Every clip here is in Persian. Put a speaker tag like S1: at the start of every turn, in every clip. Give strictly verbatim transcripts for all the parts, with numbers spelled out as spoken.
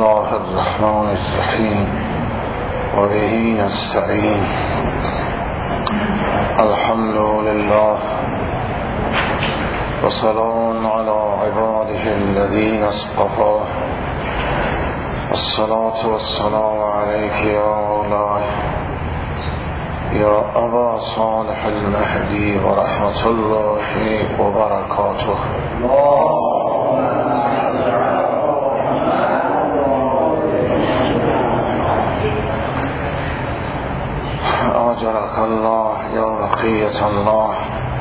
S1: الله الرحمن الرحيم وبه نستعين. الحمد لله وسلام على عباده الذين اصطفى. الصلاة والسلام عليك يا مولاي يا أبا صالح المهدي ورحمة الله وبركاته. آجرك الله يا بقية الله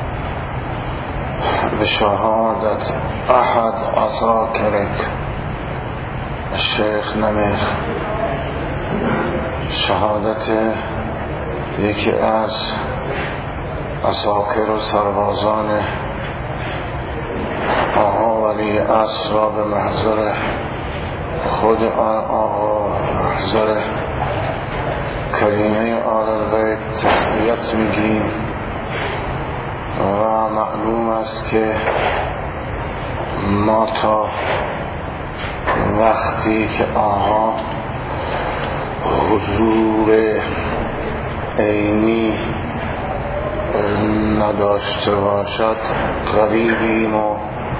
S1: بشهادة أحد عساكرك الشيخ نمیر، شهادت یکی از عساکر و سربازان آقا ولی عصر را به محضر خود آن آقا محضر کریمه آل البیت تسلیت میگیم و معلوم است که ما تا وقتی که آقا حضور عینی نداشته باشد غریبیم و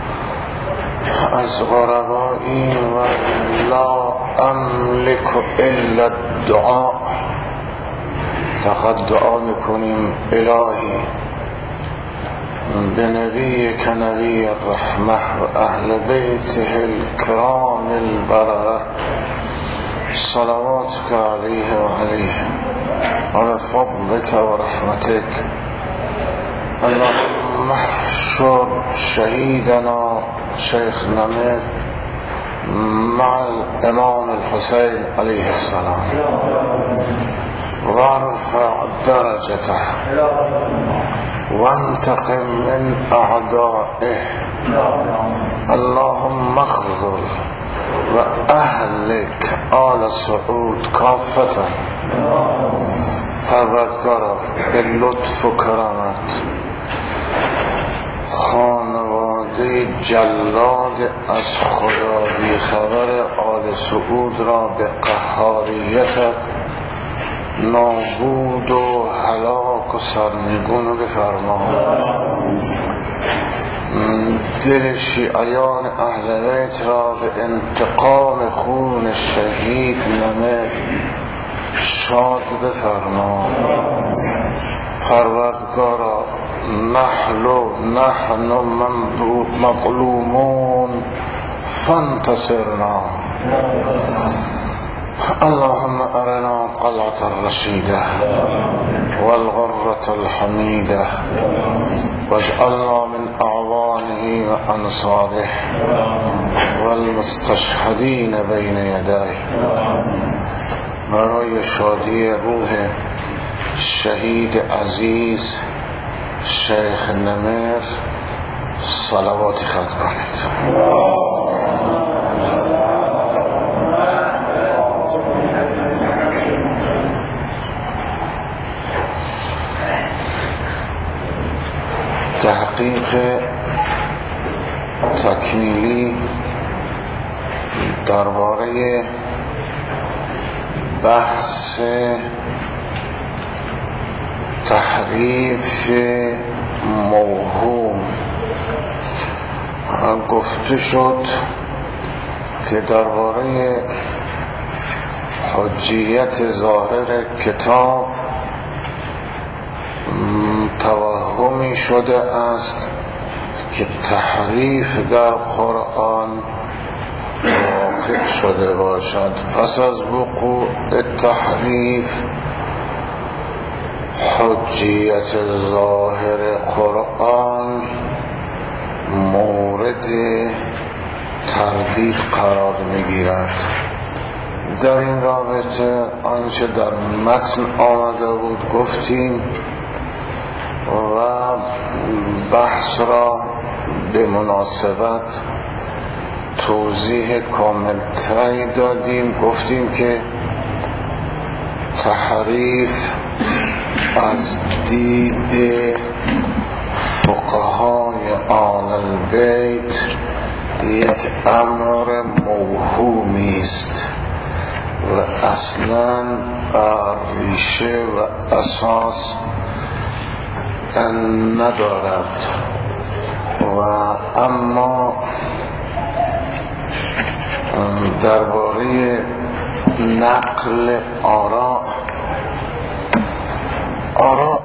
S1: از غرباییم و لا املک الا الدعاء، فقط دعا میکنیم الهی به نبی که نبی الرحمه و اهل بیته الکرام البرره صلواتك عليه وعليه على فضلك ورحمتك. اللهم احشر شهيدنا شيخ نمیر مع الامام الحسين عليه السلام وارفع درجته وانتقم من اعدائه. اللهم اخذل واهلك آل سعود کافتا. پروردگارا به لطف و کرامت خانواده جلاد از خدا بی خبر آل سعود را به قهاریتت نابود و هلاک و سرنگون بفرما. دل شیعیان اهل بیت را به انتقام خون شهید نمیر شاد بفرما. پروردگارا نحن نحن مظلومون فانتصرنا. اللهم ارنا قلعة الرشيدة والغرة الحميدة واجعلنا من اعوانه وانصاره والمستشهدين بين يديه. برای شادی روح شهید عزیز شیخ نمیر صلوات خط کنید. تحقیق تکمیلی درباره بحث تحریف موهوم گفته شد که درباره حجیت ظاهر کتاب توهمی شده است که تحریف در قرآن واقع شده باشد. پس از وقوع تحریف حجیت ظاهر قرآن مورد تردید قرار میگیرد. در این رابطه آنچه در متن آمده بود گفتیم و بحث را به مناسبت توضیح کامل تری دادیم. گفتیم که تحریف از دید فقهای آل البیت یک امر موهومی است و اصلا ریشه و اساس ندارد و اما درباره نقل آراء آراء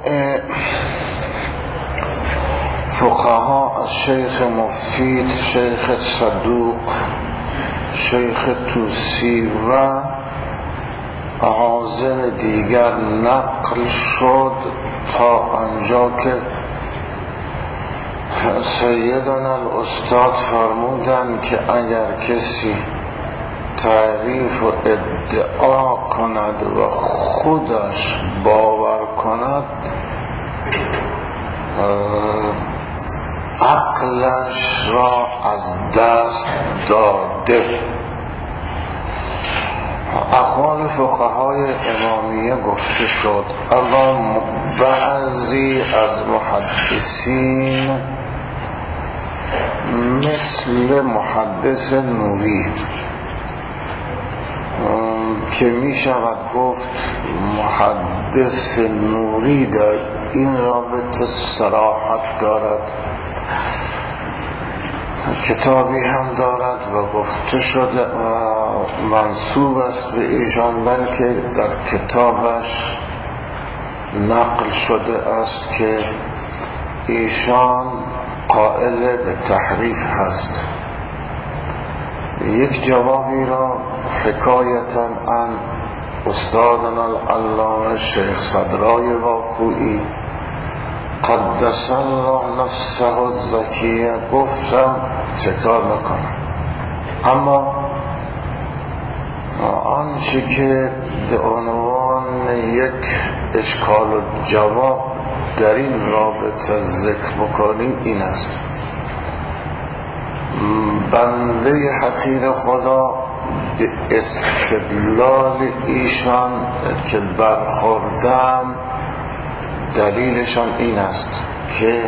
S1: فقها از شیخ مفید، شیخ صدوق، شیخ توسی و عازم دیگر نقل شد تا آنجا که سیدنا الاستاد فرمودند که اگر کسی تعریف و ادعا کند و خودش باور کند عقلش را از دست داده. اقوال فقهای امامیه گفته شد، اما بعضی از محدثین مثل محدث نوری که می شود گفت محدث نوری در این رابطه صراحت دارد، کتابی هم دارد و گفته شده و منسوب است به ایشان، بلکه در کتابش نقل شده است که ایشان قائل به تحریف هست. یک جوابی را حکایتا عن استادنا العلامه شیخ صدرای واقوعی قدس الله نفسه الزکیه گفتم تکرار نکنم، اما آنچه که به عنوان یک اشکال و جواب در این رابطه ذکر بکنیم این است: بنده حقیر خدا به استدلال ایشان که برخوردم دلیلشان این است که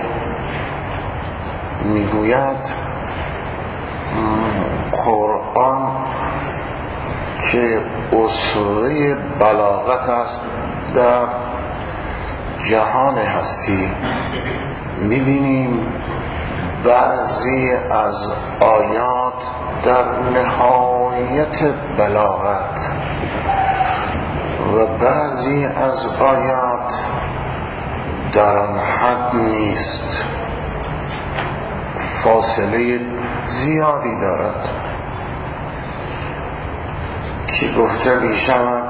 S1: میگوید قرآن که اسوه بلاغت است در جهان هستی، میبینیم بعضی از آیات در نهایت بلاغت و بعضی از آیات در آن حد نیست، فاصله زیادی دارد که گفته می شود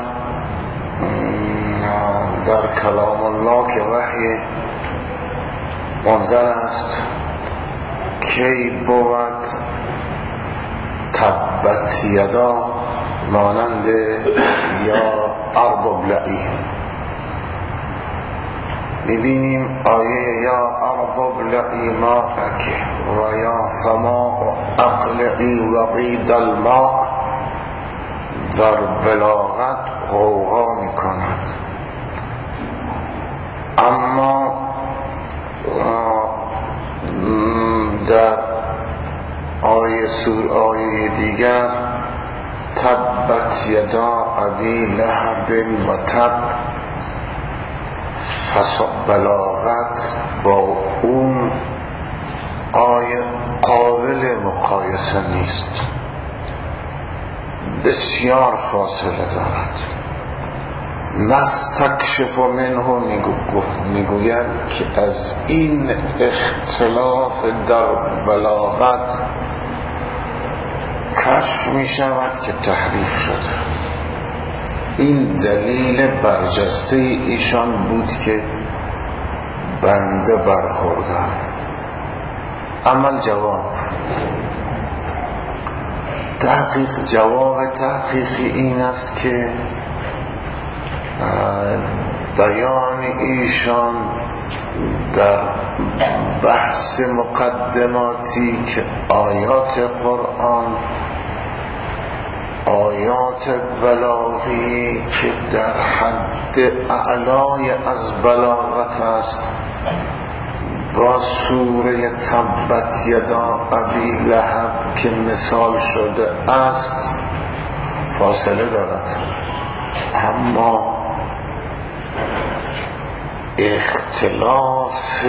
S1: در کلام الله که وحی منزل است کی بود تبت یدا مانند یا ارض ابلعی. میبینیم آیه یا ارض ابلعی ماءک و یا سماء اقلعی وقید الماء در بلاغت غوغا میکند، اما در آیه سور آیه دیگر تبت یدا ابی لهب و تب، پس بلاغت با اون آیه قابل مقایسه نیست، بسیار فاصله دارد. نستکشف منه میگوید که از این اختلاف در بلاغت کشف می شود که تحریف شده. این دلیل برجسته ایشان بود که بنده برخوردم. اما جواب تحقیق جواب تحقیقی این است که بیان ایشان در بحث مقدماتی که آیات قرآن آیات بلاغی که در حد اعلای از بلاغت است با سوره تبت یدا ابی لهب که مثال شده است فاصله دارد، اما اختلاف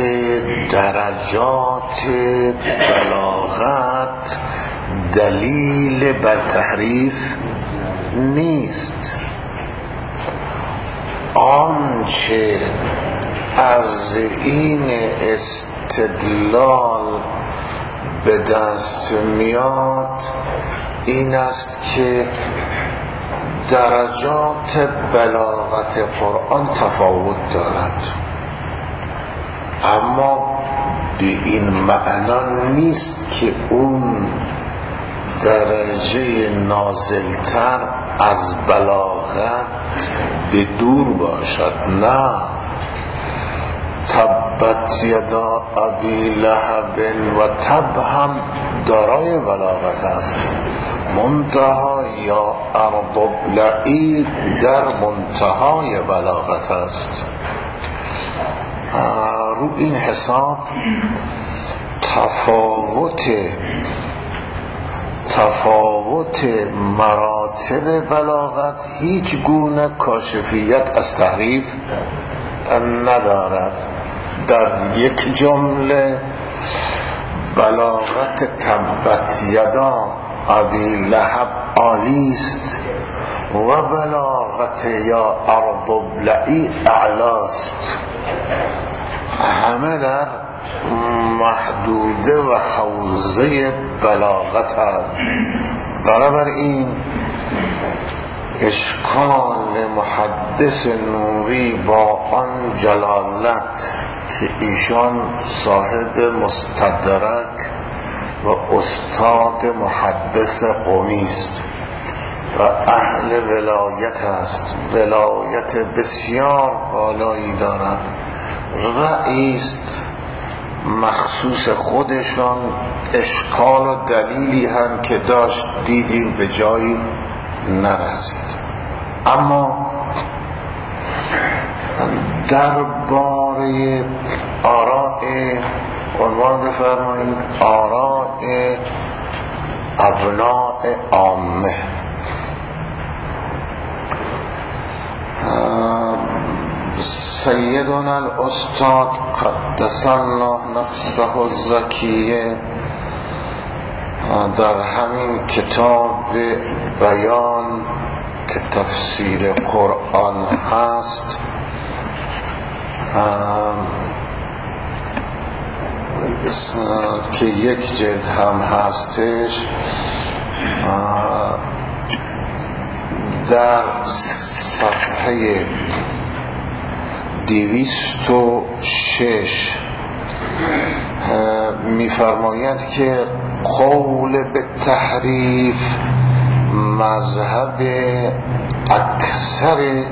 S1: درجات بلاغت دلیل بر تحریف نیست. آنچه از این استدلال به دست میاد این است که درجات بلاغت قرآن تفاوت دارد، اما به این معنا نیست که اون درجه نازلتر از بلاغت به دور باشد. نه، تبت یدا ابی لهب و تب هم دارای بلاغت است، منتها یا ارض ابلعی در منتهای بلاغت است. رو این حساب تفاوت تفاوت مراتب بلاغت هیچ گونه کاشفیت از تحریف ندارد. در یک جمله بلاغت تبت یدا ابی لهب عالیست و بلاغت یا ارض ابلعی اعلاست، همه در محدوده و حوزه بلاغت هست. بنابراین اشکال محدث نوری با آن جلالت که ایشان صاحب مستدرک و استاد محدث قومی است و اهل ولایت است، ولایت بسیار بالایی دارد، رئیست مخصوص خودشان، اشکال و دلیلی هم که داشت دیدیم به جایی نرسید. اما درباره آراء عنوان بفرمایید آراء ابناء عامه، سیدنا الاستاد قدس الله نفسه الزکیه در همین کتاب بیان که تفسیر قرآن هست که یک جلد هم هستش، در صفحه دویست و شش می‌فرماید که قول به تحریف مذهب اکثر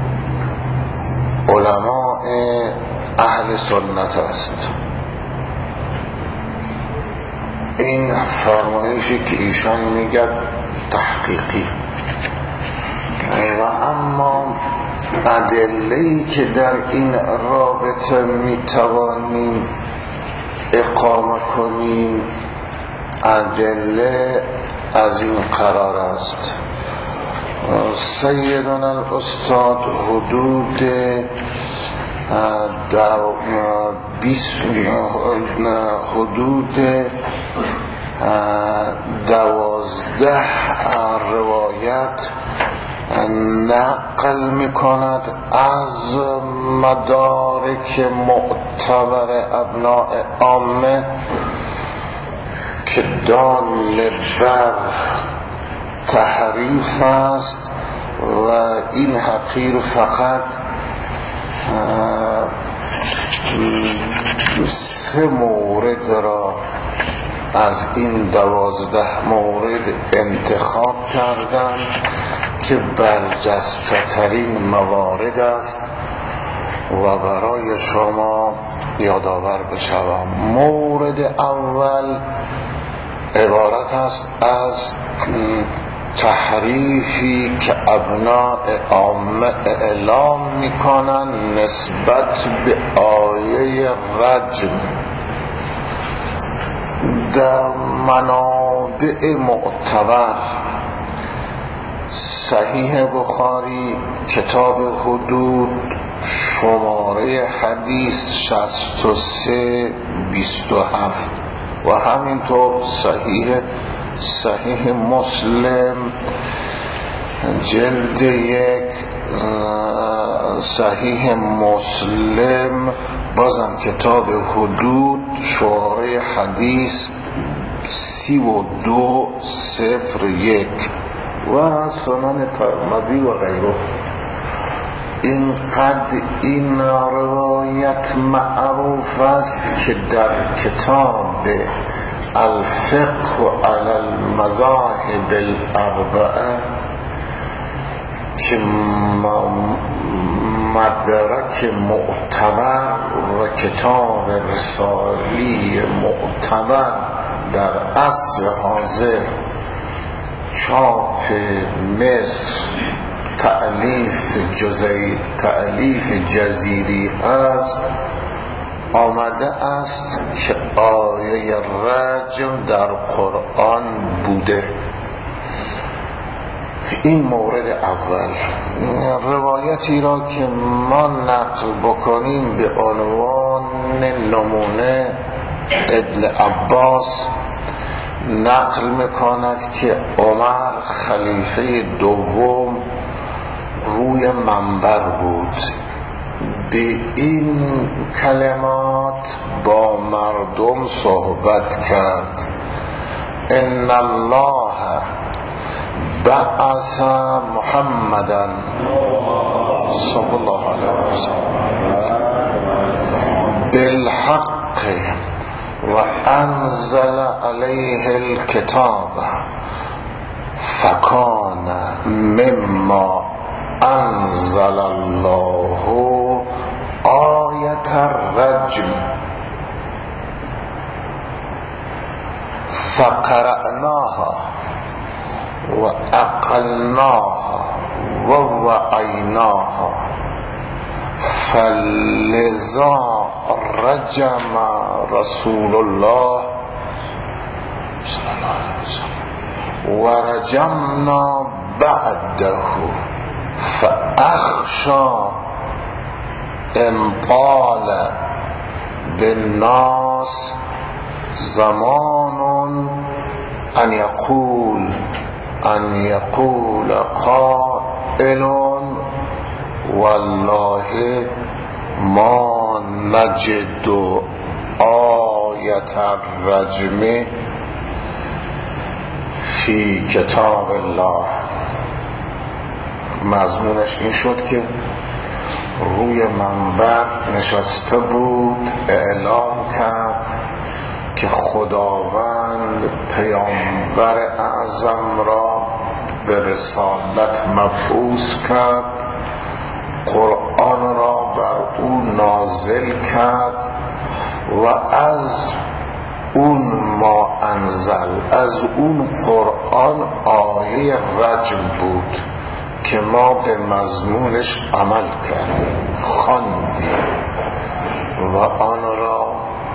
S1: علماء اهل سنت است. این فرمایشی که ایشان میگه تحقیقی و اما ادله‌ای که در این رابطه میتوانیم اقامه کنیم ادله از این قرار است. سیدنا الاستاد حدود در بیست حدود دوازده روایت نقل میکند از مدارک معتبر ابناء عامه که دال بر تحریف است و این حقیر فقط سه مورد را از این دوازده مورد انتخاب کردن که برجسته ترین موارد است و برای شما یادآور بشوم. مورد اول عبارت است از تحریفی که ابناء عامه اعلام میکنن نسبت به آیه رجم. در منابع معتبر صحیح بخاری کتاب حدود شماره حدیث شصت و سه بیست و هفت و همینطور صحیح صحیح مسلم جلد یک صحیح مسلم بازم کتاب حدود شماره حدیث سی و دو صفر یک و سنن ترمذی و غیره. اینقدر این روایت معروف است که در کتاب الفقه علی المذاهب الاربعه که مدرک معتبر و کتاب رسالی معتبر در عصر حاضر چاپ مصر تألیف جزئی تألیف جزیری است، آمده است که آیه رجم در قرآن بوده. این مورد اول. روایتی را که ما نقل بکنیم به عنوان نمونه ابن عباس نقل میکند که عمر خلیفه دوم روی منبر بود، به این کلمات با مردم صحبت کرد: ان الله بعث محمدا صلی الله علیه و سلم بالحق و انزل علیه الکتاب فکان مما انزل الله آیت الرجم فقرأناها و اقلناها و وعیناها فلذا رجم رسول الله صلی الله علیه وسلم و رجمنا بعده فاخشى ان طال بالناس زمان ان يقول ان يقول قائل والله ما نجد آیت الرجم فی کتاب الله. مضمونش این شد که روی منبر نشسته بود، اعلام کرد که خداوند پیامبر اعظم را به رسالت مبعوث کرد، قرآن را بر او نازل کرد و از اون ما انزل، از اون قرآن آیه رجم بود که ما به مضمونش عمل کردیم، خواندیم و آن را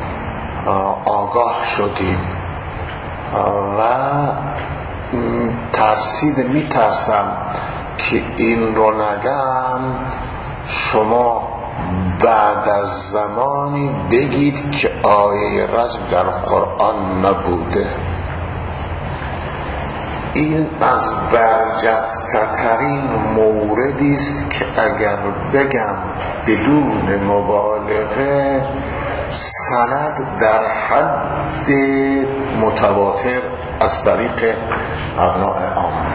S1: آگاه شدیم و ترسید می ترسم که این رو نگم شما بعد از زمانی بگید که آیه رجم در قرآن نبوده. این از برجسته ترین موردی است که اگر بگم بدون مبالغه سند در حد متواتر از طریق ابناء عامه،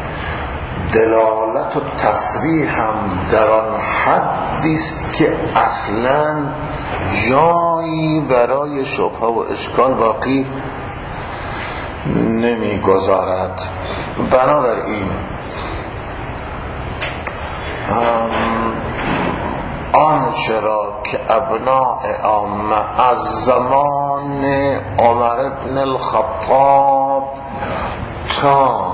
S1: دلالت و تصریح هم در آن حدی است که اصلا جایی برای شبهه و اشکال باقی نمیگذارد. بنابراین آنچه را که ابناء عامه از زمان عمر بن الخطاب تا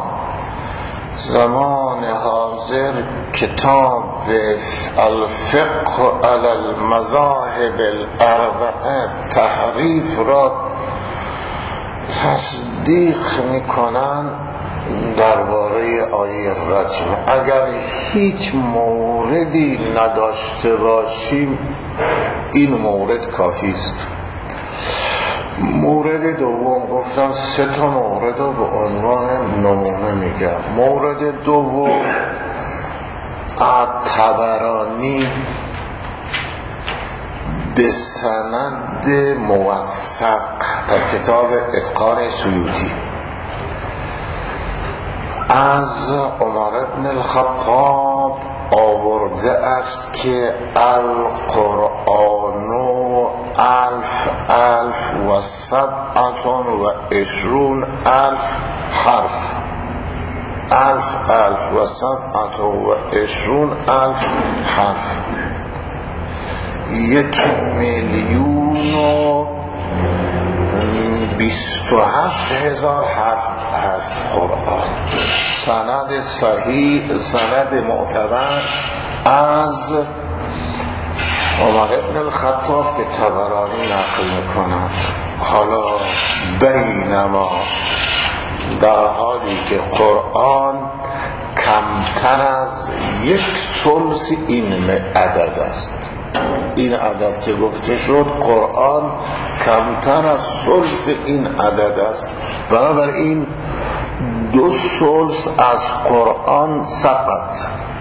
S1: زمان حاضر کتاب الفقه علی المذاهب الاربعه تحریف را تصدیق میکنن، درباره آیه رجم اگر هیچ موردی نداشته باشیم این مورد کافی است. مورد دوم گفتم سه تا مورد رو به عنوان نمونه میگم. مورد دوم طبرانی به سند موثق در کتاب اتقان سیوطی از عمر بن الخطاب آورده است که القرآن الف الف و سبعتون و عشرون الف حرف الف الف و سبعتون و عشرون الف حرف یک میلیون و بیست و هفت هزار حرف هست قرآن. سند صحیح سند معتبر از عمر بن الخطاب به طبرانی نقل میکند. حالا بینما در حالی که قرآن کمتر از یک ثلث این عدد است، این عدد که گفته شد قرآن کمتر از ثلث این عدد است، بنابراین دو ثلث از قرآن سقط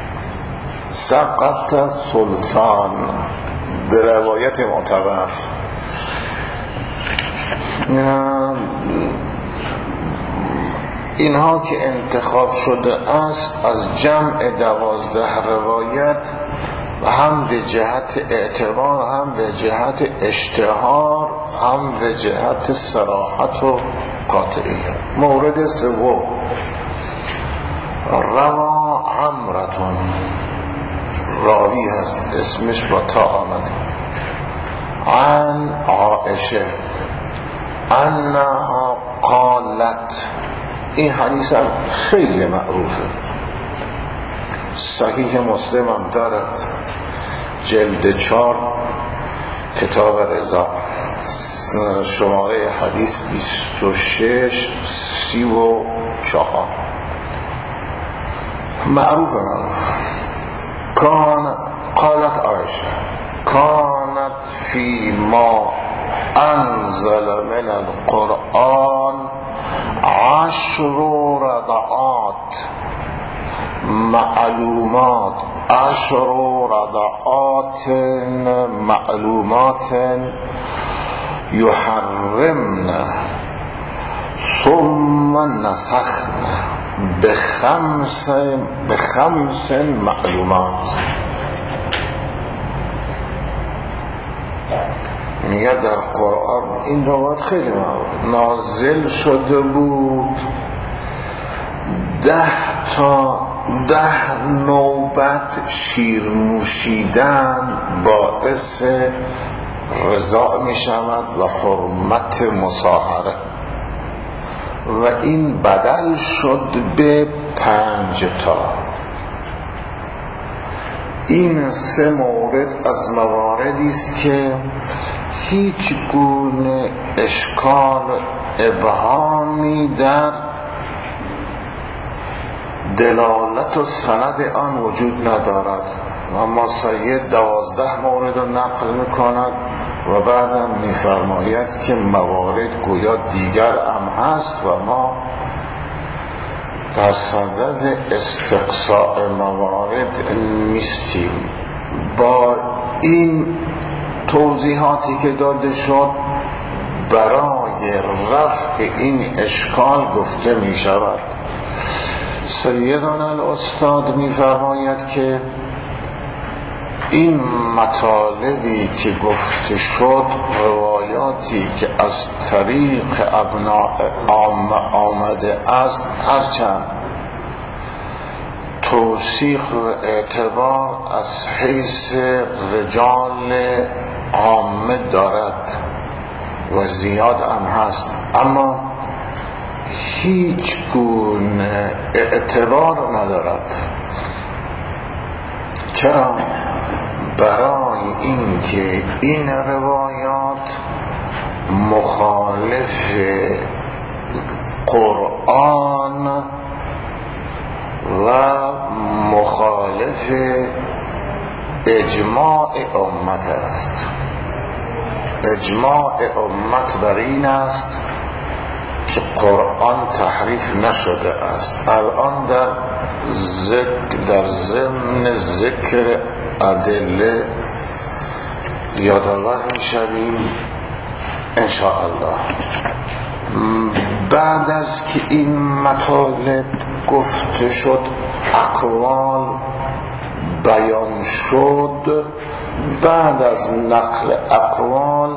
S1: سقط سلطان به روایت معتبر. اینها که انتخاب شده است از جمع دوازده روایت هم به جهت اعتبار هم به جهت اشتهار هم به جهت صراحت و قاطعیت. مورد سوم روا عمرتون، راوی هست اسمش با تا آمد، عن عائشه انها قالت. این حدیث هم خیلی معروفه، صحیح مسلم هم دارد، جلد چار کتاب رضا، شماره حدیث بیست و شش سی و چهار. معروف معروف کان قالت عایشه کانت فی ما انزل من القرآن عشر رضعات معلومات عشر رضعات معلومات يحرمن ثم نسخن بخمس بخمس معلومات. میگه در قرآن این روایت خیلی معروف نازل شده بود ده تا ده نوبت شیر نوشیدن باعث رضا می شود و حرمت مصاهره و این بدل شد به پنج تا. این سه مورد از مواردی است که هیچ گونه اشکال ابهامی در دلالت و سند آن وجود ندارد، اما سید دوازده مورد رو نقل میکند و بعدم میفرماید که موارد گویا دیگر هم هست و ما در صدد استقصاء موارد نیستیم. با این توضیحاتی که داده شد برای رفع این اشکال گفته می شود سیدنا الاستاد می فرماید که این مطالبی که گفته شد روایاتی که از طریق ابناء عامه آمده است هرچند توثیق و اعتبار از حیث رجال عامه دارد و زیاد هم هست، اما هیچ گونه اعتبار ندارد. چرا؟ برای اینکه این روایات مخالف قرآن و مخالف اجماع امت است. اجماع امت بر این است که قرآن تحریف نشده است. الان در ذکر در ضمن ذکر ادله یادآور می‌شویم انشاءالله. بعد از که این مطالب گفته شد، اقوال بیان شد، بعد از نقل اقوال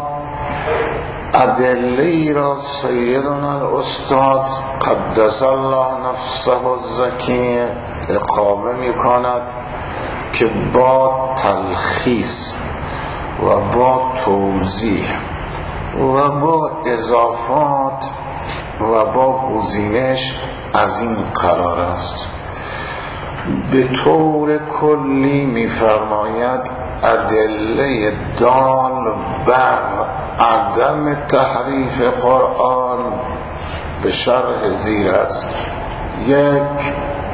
S1: ادله را سیدنا الاستاد قدس الله نفسه الزکیه اقامه می کند که با تلخیص و با توضیح و با اضافات و با گزینش از این قرار است. به طور کلی می فرماید ادله دال بر عدم تحریف قرآن به شرح زیر است. یک،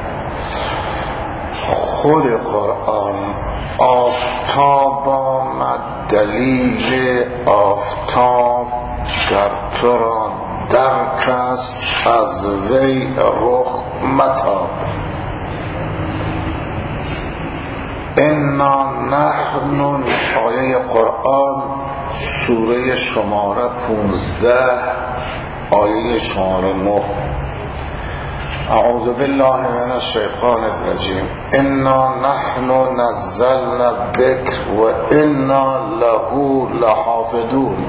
S1: خود قرآن آفتاب آمد، دلیل آفتاب در تو را درک است، از وی رخ متاب. انا نحن، آیه قرآن سوره شماره پونزده آیه شماره نه. اعوذ بالله من الشیطان الرجیم. انا نحن نزلنا الذکر و انا له لحافظون.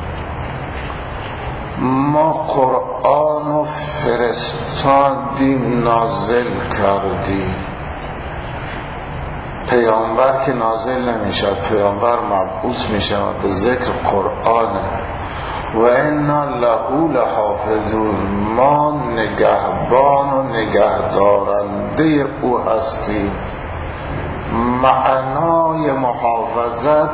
S1: ما قرآن و فرستادیم، نازل کردیم. پیامبر که نازل نمیشد، پیامبر مبعوث میشود به ذکر قرآن. و انا له لحافظون، ما نگهبان و نگهدارنده او هستیم. معنای محافظت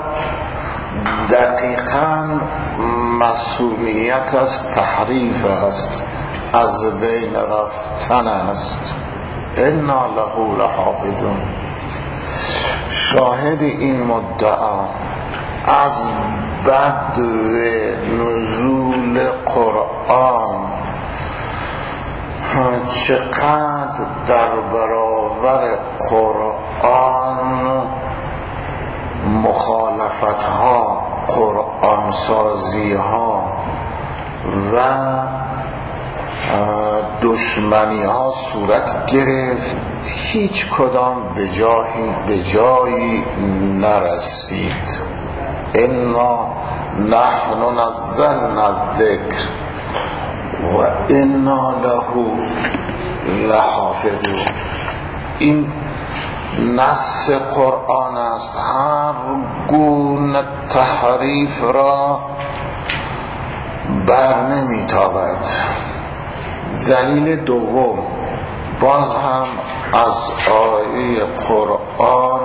S1: دقیقاً مسئولیت از تحریف است، از بین رفتن است. انا له لحافظون. شاهد این مدعا از بدو نزول قرآن چقدر در برابر قرآن مخالفت ها، قرآن سازی ها و دشمنی ها صورت گرفت، هیچ کدام به جایی به جایی نرسید. انا نحن نزلنا الذکر و انا له لحافظون. این نص قرآن است، هر گونه تحریف را بر نمیتابد. دلیل دوم باز هم از آیه قرآن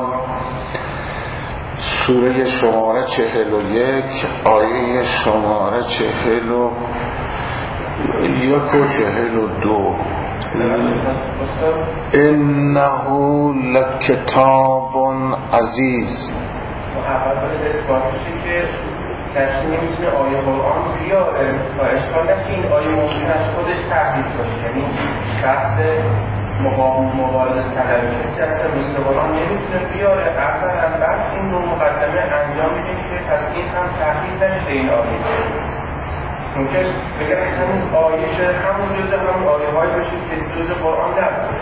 S1: سوره شماره چهل و یک آیه شماره چهل و یک و چهل و دو. انه لکتاب عزیز.
S2: کسی نمیتونه آیه قرآن بیاره و اشکال نکنه این آیه ممکن است خودش تحریف باشه، یعنی شخص مبارزه طلبی کسی از مثل قرآن نمیتونه بیاره. اولا بعد این نوع مقدمه انجام میده که پس این هم تحریف نشه این آیه، ممکن بگم همین آیه همون جزء همون آیه های باشه که جزء قرآن نباشه.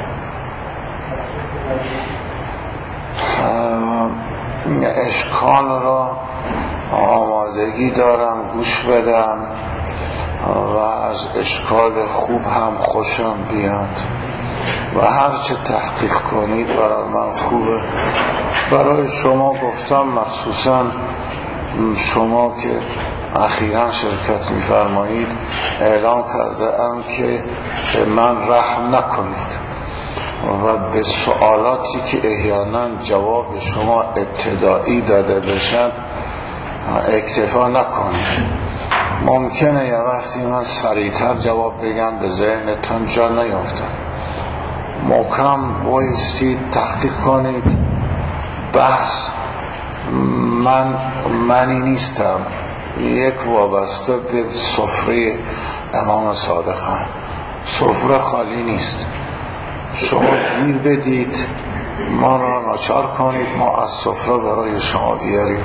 S1: اشکال را آمادگی دارم گوش بدم و از اشکال خوب هم خوشم بیاد و هرچه تحقیق کنید برای من خوبه. برای شما گفتم، مخصوصا شما که اخیراً شرکت می‌فرمایید، اعلام کرده ام که من رحم نکنید و به سوالاتی که احیانا جواب شما ابتدایی داده بشد اکتفا نکنید. ممکنه یه وقتی من سریعتر جواب بگم به ذهنتون جا نیفتد. محکم بایستید تحقیق کنید. بحث من منی نیستم، یک وابسته به سفره امام صادقم. سفره خالی نیست، شما گیر بدید ما را ناچار کنید ما از سفره برای شما بیاریم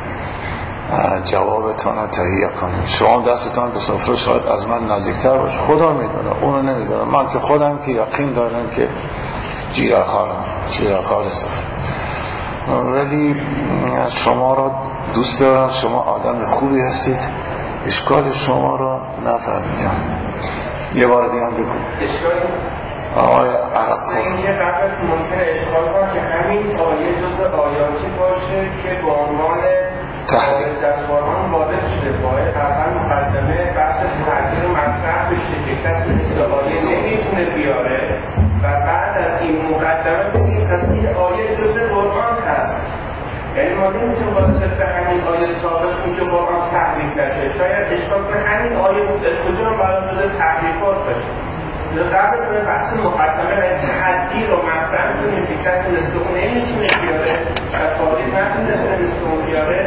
S1: جوابتان را تهیه کنیم. شما دستتان به سفره شاید از من نزدیکتر باشه، خدا میدونه، اونو نمیدونه. من که خودم که یقین دارم که جیرخارم جیرخار سفره، ولی شما را دوست دارم، شما آدم خوبی هستید، اشکال شما را نفهمیدم. یه بار دیگه هم بگو.
S2: اشکالی؟
S1: آقای عرب خور
S2: اینکه قبل ممکنه اشکال کنه که همین آیه جز آیاتی باشه که به عنوان
S1: تحریم
S2: در قرآن وارد شده، باید اول مقدمه بحث تحریم رو مطرح بشه که کسی مثل آیه نمیتونه بیاره و بعد از این مقدمه بگیم از این آیه جز قرآن هست. یعنی ما نمیتونیم با صرف همین آیه سابق اونجا قرآن تحریف نشه، شاید اشکال کنه همین آیه بود از کجا هم برای جز تحریفات باشه. قبل کنه بحث مقدمه و تحدی رو مطرح کنیم که کسی مثل اون نمیتونه بیاره و تاریخ نتونسته مثل اون بیاره.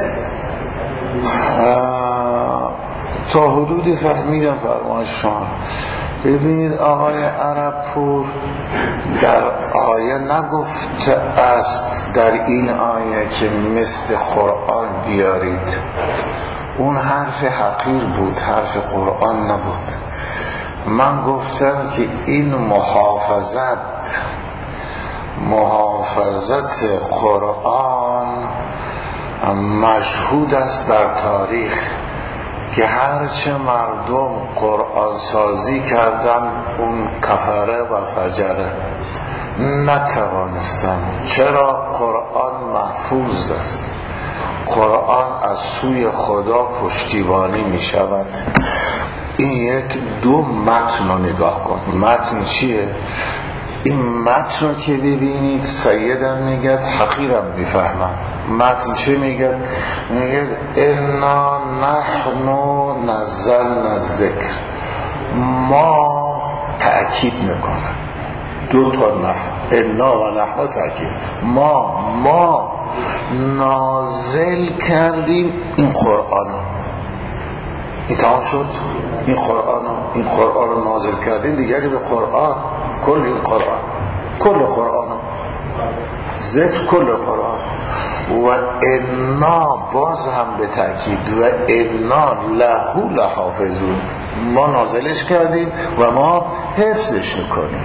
S1: تا حدودی فهمیدم فرمایش شما. ببینید آقای عربپور در آیه نگفته است در این آیه که مثل قرآن بیارید. اون حرف حقیر بود، حرف قرآن نبود. من گفتم که این محافظت محافظت قرآن مشهود است در تاریخ که هرچه مردم قرآن سازی کردن اون کفره و فجره نتوانستن. چرا؟ قرآن محفوظ است، قرآن از سوی خدا پشتیبانی می شود. این یک دو متن رو نگاه کن. متن چیه؟ این متن رو که ببینید سیدم میگه حقیرم میفهمم. متن چه میگه؟ میگه انا نحن نزلنا الذکر، ما تأکید میکنه دو تا نحن، انا و نحن تأکید، ما ما نازل کردیم این قرآن. این تمام شد. این قرآن این قرآن رو نازل کردیم دیگری به قرآن، کل این قرآن، کل قرآن ذکر کل قرآن. و انا باز هم به تأکید و انا له لحافظون، ما نازلش کردیم و ما حفظش میکنیم.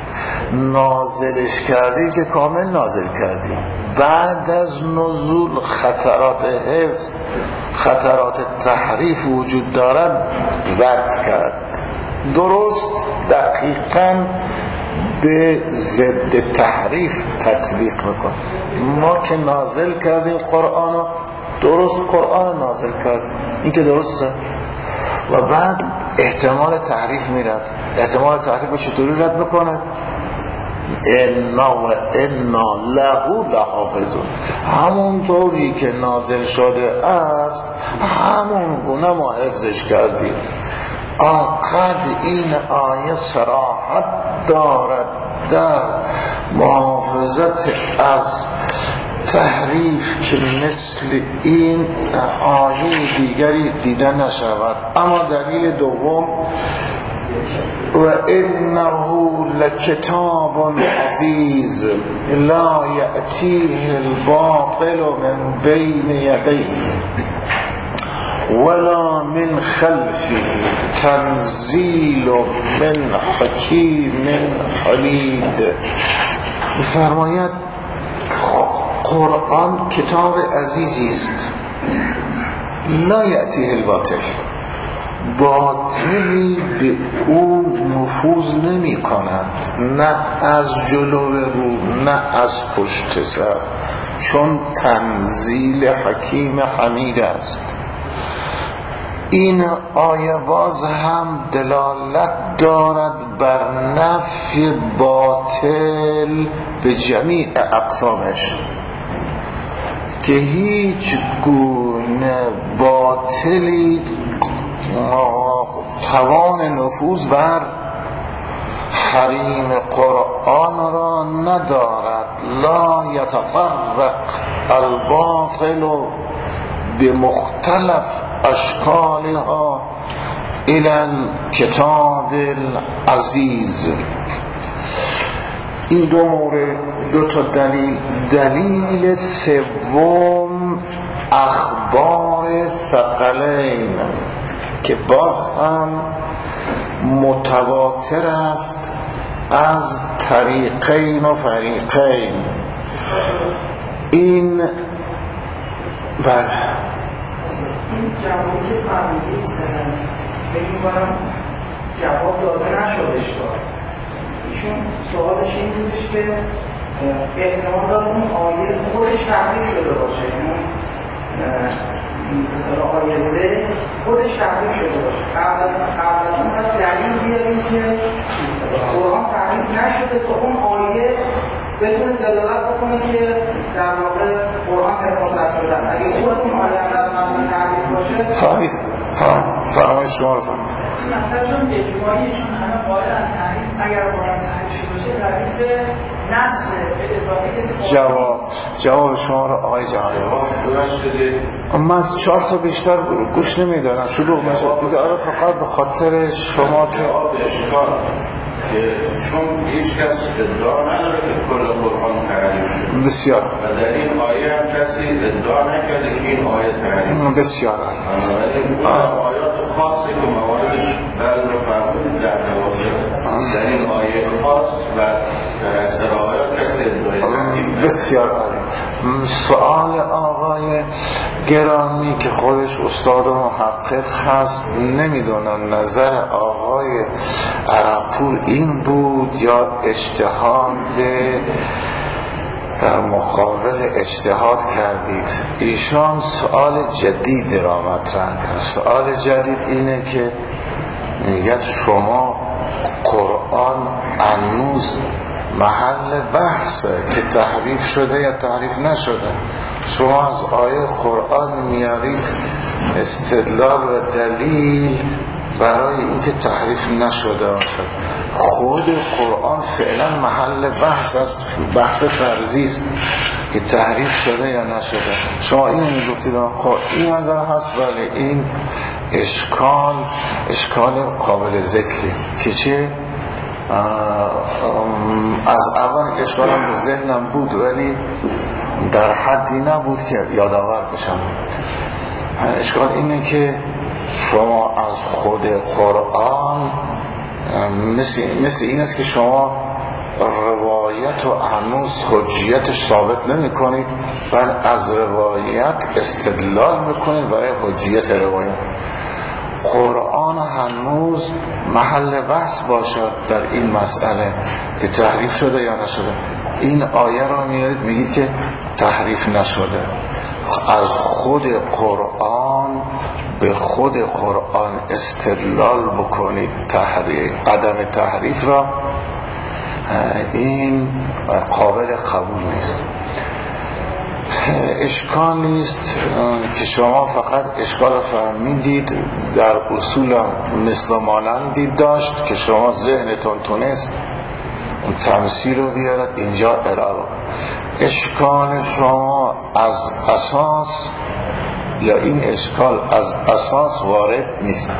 S1: نازلش کردیم که کامل نازل کردیم. بعد از نزول خطرات حفظ، خطرات تحریف وجود دارد، رد کرد. درست دقیقاً به ضد تحریف تطبیق میکن. ما که نازل کردیم قرآن، درست قرآن نازل کردیم، این که درسته. و بعد احتمال تحریف میرد. احتمال تحریف رو چطوری رد میکنه؟ انا و انا له لحافظون، همون طوری که نازل شده است همون گونه ما حفظش کردیم. آنقدر این آیه صراحت دارد در محافظت از تحریف که مثل این آیه دیگری دیده نشود. اما دلیل دوم و انه لکتاب عزیز لا یأتیه الباطل من بین یدیه ولا من خلفه تنزیل من حکیم حمید. فرماید قرآن کتاب عزیزی است، لا یأتیه الباطل، باطلی به او نفوذ نمی کند، نه از جلو رو نه از پشت سر، چون تنزیل حکیم حمید است. این آیه باز هم دلالت دارد بر نفی باطل به جمیع اقسامش، که هیچ گونه باطلی توان نفوذ بر حریم قرآن را ندارد. لا یتطرق الباطل بمختلف اشکالها الى کتاب العزیز. این دو مورد، دو تا دلیل. دلیل سوم اخبار ثقلین که باز هم متواتر است از طریقین و فریقین. این بله
S3: این جوابی که فهمیدید بگیم برم جواب داده نشدش دار. ایشون سوالش این بودش که احتمال داره اون آیه خودش تحریف شده باشه، یعنی مثلا آیه زه خودش تحریف شده باشه. قبل از اون باید دلیل بیاریم که قرآن تحریف نشده تا اون آیه بدون دلالت بکنه که در واقع قرآن حفاظت شده است. اگه خود اون آیه هم در مورد تحریف باشه
S1: فهمید فرمایش شما رو فهمید.
S4: مثلا چون اجماعی چون همه قائلن تحریف اگر قرآن تحریف شده باشه ردیف نفس به اضافه کسی
S1: جواب جواب شما رو آقای جهانی من از چهار تا بیشتر گوش نمیدارم شروع میشه دیگه. آره فقط به خاطر شما که
S5: که چون هیچ کس ادعا نداره که کل قرآن تحریف شده
S1: بسیار
S5: و در این آیه هم کسی ادعا نکرده که این آیه تحریف شده.
S1: بسیار
S5: بنابراین آیات خاصی که مواردش بعد رو فرمودید در نواقع در این آیه خاص و در اکثر آیات کسی ادعای تحریف نکرده.
S1: بسیار عالی. سوال آقای گرامی که خودش استاد و محقق هست، نمیدونم نظر آقای عربپور این بود یا اجتهاد در مقابل اجتهاد کردید. ایشان سوال جدید را مطرح کرد. سوال جدید اینه که میگه شما قرآن هنوز محل بحثه که تحریف شده یا تحریف نشده. شما از آیه قرآن میارید استدلال و دلیل برای اینکه تحریف نشده باشد. خود قرآن فعلا محل بحث است، بحث فرضی است که تحریف شده یا نشده. شما اینو میگفتید خب این اگر هست بله این اشکال اشکال قابل ذکری که چه از اول اشکالم به ذهنم بود ولی در حدی نبود که یادآور بشم. اشکال اینه که شما از خود قرآن مثل, مثل این است که شما روایت و هنوز حجیتش ثابت نمی کنید بل از روایت استدلال میکنید برای حجیت روایت. قرآن هنوز محل بحث باشد در این مسئله که تحریف شده یا نشده. این آیه را میارید میگید که تحریف نشده. از خود قرآن به خود قرآن استدلال بکنید تحریف عدم تحریف را، این قابل قبول نیست. اشکال نیست که شما فقط اشکال فهمیدید در اصول مثل مانندی داشت که شما ذهنتون تونست اون تمثیل رو بیارد اینجا ارائه. اشکال شما از اساس یا این اشکال از اساس وارد نیست.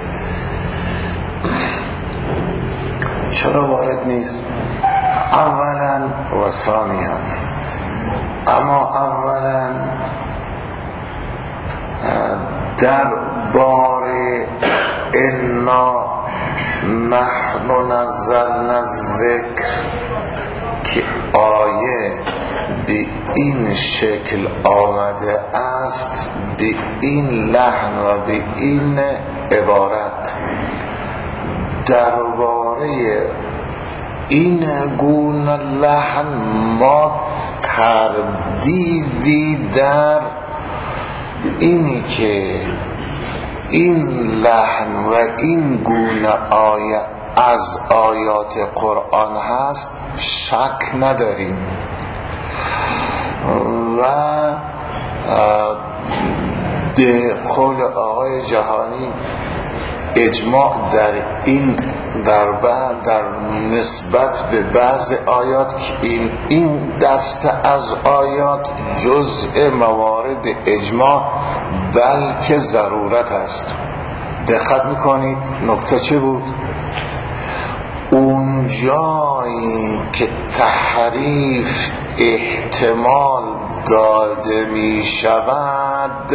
S1: چرا وارد نیست؟ اولا و ثانیا، اما اولا در بار انا نحن نزلنا الذکر که آیه به این شکل آمده است، به این لحن و به این عبارت، درباره این گونه لحن ما تردیدی در اینی که این لحن و این گونه آیه از آیات قرآن هست شک نداریم و به قول آقای جهانی اجماع در این در بعد در نسبت به بعض آیات که این این دسته از آیات جزء موارد اجماع بلکه ضرورت است. دقت میکنید نکته چه بود؟ اون جایی که تحریف احتمال داده می شود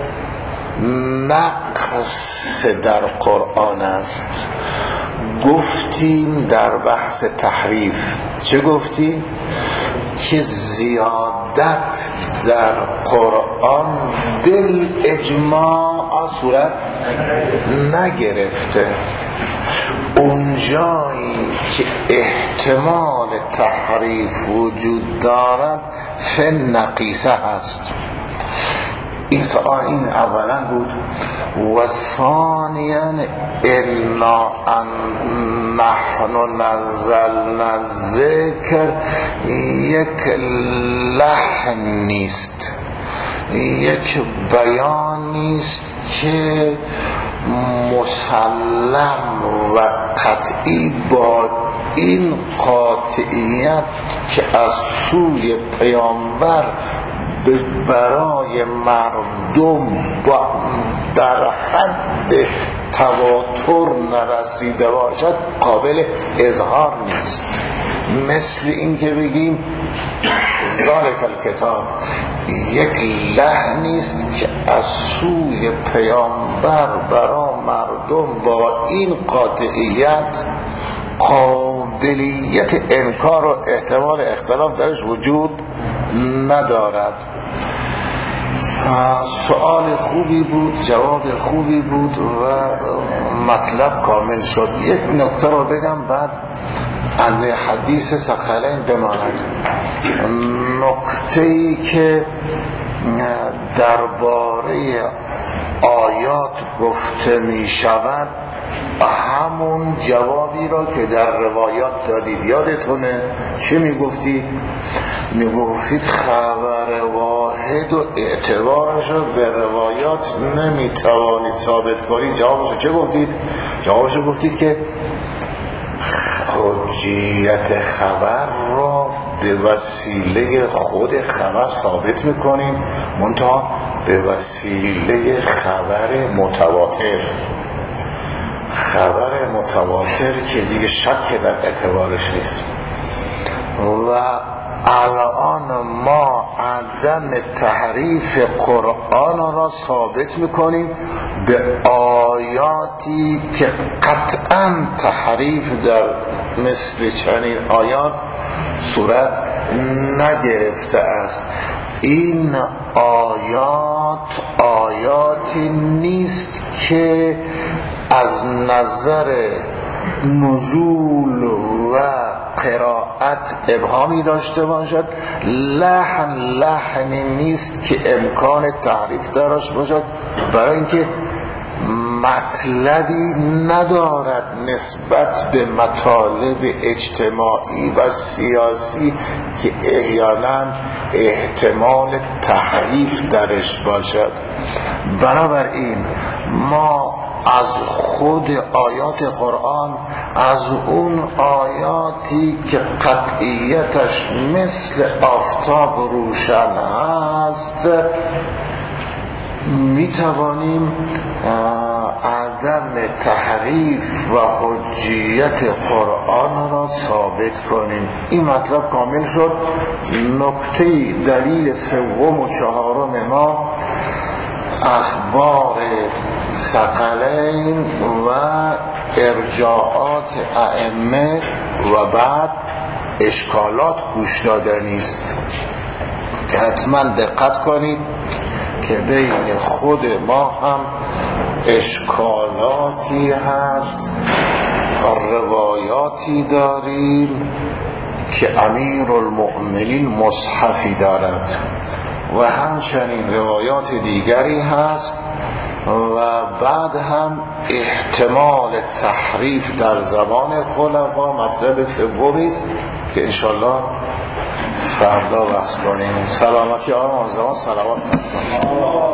S1: نقص در قرآن است. گفتیم در بحث تحریف چه گفتیم؟ که زیادت در قرآن بالاجماع صورت نگرفته. اون جایی که احتمال تحریف وجود دارد فنقیسه هست. این سؤال این اولا بود. و ثانیا انا ان نحن نزلنا الذکر یک لحن نیست، یک بیان نیست که مسلم و قطعی با این قاطعیت که از سوی پیامبر برای مردم با در حد تواتر نرسیده باشد قابل اظهار نیست. مثل این که بگیم ذالک الکتاب یک لحنی است که از سوی پیامبر برای مردم با این قاطعیت قابلیت انکار و احتمال اختلاف درش وجود ندارد. سؤال خوبی بود، جواب خوبی بود و مطلب کامل شد. یک نکته رو بگم بعد از حدیث ثقلین بماند. نکته‌ای که درباره آیات گفته می شود همون جوابی را که در روایات دادید. یادتونه چه می گفتید؟ می گفتید خبر واحد و اعتبارش را به روایات نمی توانید ثابت کنید. جوابش چه گفتید؟ جوابش گفتید که حجیت خبر را به وسیله خود خبر ثابت میکنیم، منتها به وسیله خبر متواتر. خبر متواتر که دیگه شک در اعتبارش نیست. و الان ما عدم تحریف قرآن را ثابت میکنیم به آیاتی که قطعا تحریف در مثل چنین آیات صورت نگرفته است. این آیات آیاتی نیست که از نظر نزول و قرائت ابهامی داشته باشد. لحن لحنی نیست که امکان تحریف داشته باشد، برای اینکه مطلبی ندارد نسبت به مطالب اجتماعی و سیاسی که احیانا احتمال تحریف درش باشد. بنابراین ما از خود آیات قرآن، از اون آیاتی که قطعیتش مثل آفتاب روشن هست، می توانیم عدم تحریف و حجیت قرآن را ثابت کنیم. این مطلب کامل شد. نکته دلیل سوم و چهارم ما اخبار ثقلین و ارجاعات ائمه و بعد اشکالات گوش دادنی است. حتما دقت کنید که بین خود ما هم اشکالاتی هست، روایاتی داریم که امیر المؤمنین مصحفی دارد و همچنین روایات دیگری هست و بعد هم احتمال تحریف در زمان خلفا مطلب سومی است که انشالله فردا بحث کنیم. سلامتی آن زمان صلوات کنیم.